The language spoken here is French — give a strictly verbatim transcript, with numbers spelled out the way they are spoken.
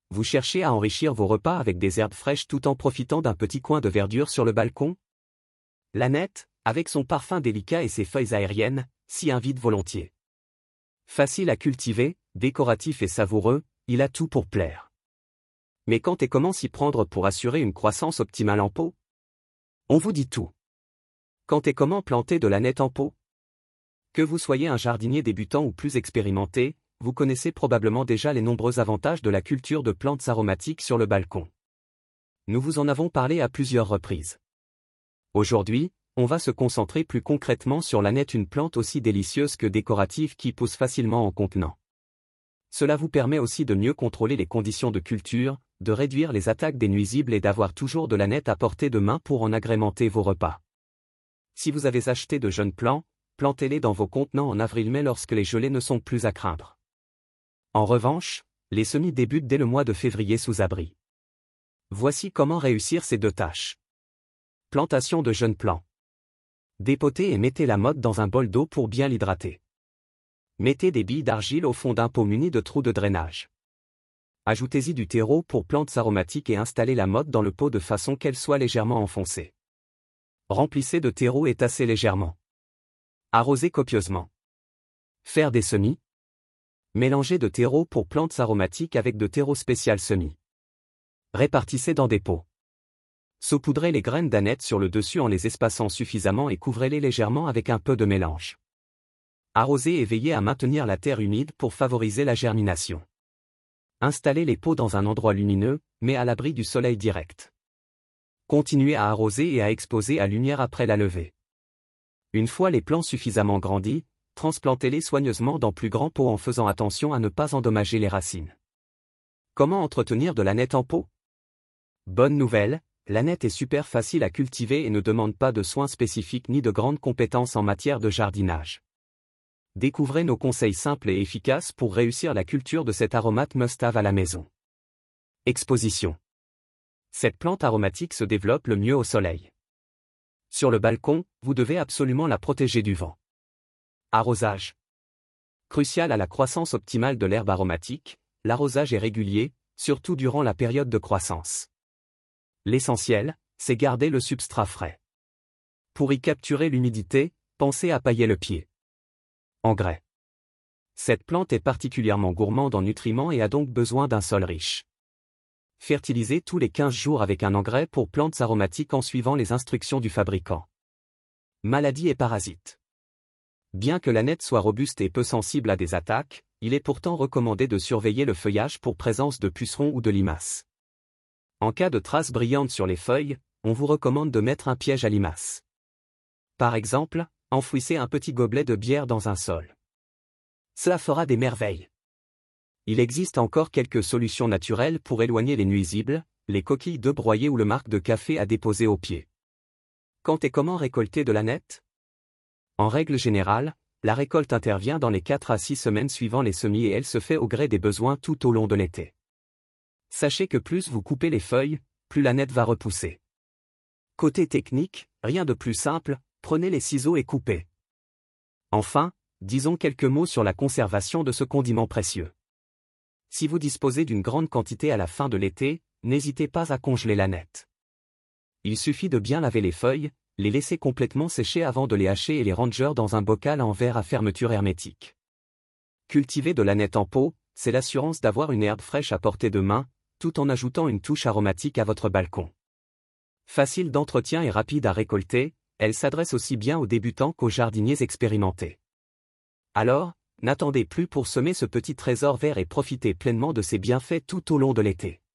Vous cherchez à enrichir vos repas avec des herbes fraîches tout en profitant d'un petit coin de verdure sur le balcon? L'aneth, avec son parfum délicat et ses feuilles aériennes, s'y invite volontiers. Facile à cultiver, décoratif et savoureux, il a tout pour plaire. Mais quand et comment s'y prendre pour assurer une croissance optimale en pot? On vous dit tout. Quand et comment planter de l'aneth en pot? Que vous soyez un jardinier débutant ou plus expérimenté, vous connaissez probablement déjà les nombreux avantages de la culture de plantes aromatiques sur le balcon. Nous vous en avons parlé à plusieurs reprises. Aujourd'hui, on va se concentrer plus concrètement sur l'aneth, une plante aussi délicieuse que décorative qui pousse facilement en contenant. Cela vous permet aussi de mieux contrôler les conditions de culture, de réduire les attaques des nuisibles et d'avoir toujours de l'aneth à portée de main pour en agrémenter vos repas. Si vous avez acheté de jeunes plants, plantez-les dans vos contenants en avril-mai lorsque les gelées ne sont plus à craindre. En revanche, les semis débutent dès le mois de février sous abri. Voici comment réussir ces deux tâches. Plantation de jeunes plants. Dépotez et mettez la motte dans un bol d'eau pour bien l'hydrater. Mettez des billes d'argile au fond d'un pot muni de trous de drainage. Ajoutez-y du terreau pour plantes aromatiques et installez la motte dans le pot de façon qu'elle soit légèrement enfoncée. Remplissez de terreau et tassez légèrement. Arrosez copieusement. Faire des semis. Mélangez de terreau pour plantes aromatiques avec de terreau spécial semis. Répartissez dans des pots. Saupoudrez les graines d'aneth sur le dessus en les espaçant suffisamment et couvrez-les légèrement avec un peu de mélange. Arrosez et veillez à maintenir la terre humide pour favoriser la germination. Installez les pots dans un endroit lumineux, mais à l'abri du soleil direct. Continuez à arroser et à exposer à lumière après la levée. Une fois les plants suffisamment grandis, transplantez-les soigneusement dans plus grands pots en faisant attention à ne pas endommager les racines. Comment entretenir de l'aneth en pot? Bonne nouvelle, l'aneth est super facile à cultiver et ne demande pas de soins spécifiques ni de grandes compétences en matière de jardinage. Découvrez nos conseils simples et efficaces pour réussir la culture de cet aromate must-have à la maison. Exposition. Cette plante aromatique se développe le mieux au soleil. Sur le balcon, vous devez absolument la protéger du vent. Arrosage. Crucial à la croissance optimale de l'herbe aromatique, l'arrosage est régulier, surtout durant la période de croissance. L'essentiel, c'est garder le substrat frais. Pour y capturer l'humidité, pensez à pailler le pied. Engrais. Cette plante est particulièrement gourmande en nutriments et a donc besoin d'un sol riche. Fertilisez tous les quinze jours avec un engrais pour plantes aromatiques en suivant les instructions du fabricant. Maladies et parasites. Bien que l'aneth soit robuste et peu sensible à des attaques, il est pourtant recommandé de surveiller le feuillage pour présence de pucerons ou de limaces. En cas de traces brillantes sur les feuilles, on vous recommande de mettre un piège à limaces. Par exemple, enfouissez un petit gobelet de bière dans un sol. Cela fera des merveilles. Il existe encore quelques solutions naturelles pour éloigner les nuisibles, les coquilles d'œufs broyées ou le marc de café à déposer au pied. Quand et comment récolter de l'aneth? En règle générale, la récolte intervient dans les quatre à six semaines suivant les semis et elle se fait au gré des besoins tout au long de l'été. Sachez que plus vous coupez les feuilles, plus l'aneth va repousser. Côté technique, rien de plus simple, prenez les ciseaux et coupez. Enfin, disons quelques mots sur la conservation de ce condiment précieux. Si vous disposez d'une grande quantité à la fin de l'été, n'hésitez pas à congeler l'aneth. Il suffit de bien laver les feuilles, les laisser complètement sécher avant de les hacher et les ranger dans un bocal en verre à fermeture hermétique. Cultiver de l'aneth en pot, c'est l'assurance d'avoir une herbe fraîche à portée de main, tout en ajoutant une touche aromatique à votre balcon. Facile d'entretien et rapide à récolter, elle s'adresse aussi bien aux débutants qu'aux jardiniers expérimentés. Alors, n'attendez plus pour semer ce petit trésor vert et profitez pleinement de ses bienfaits tout au long de l'été.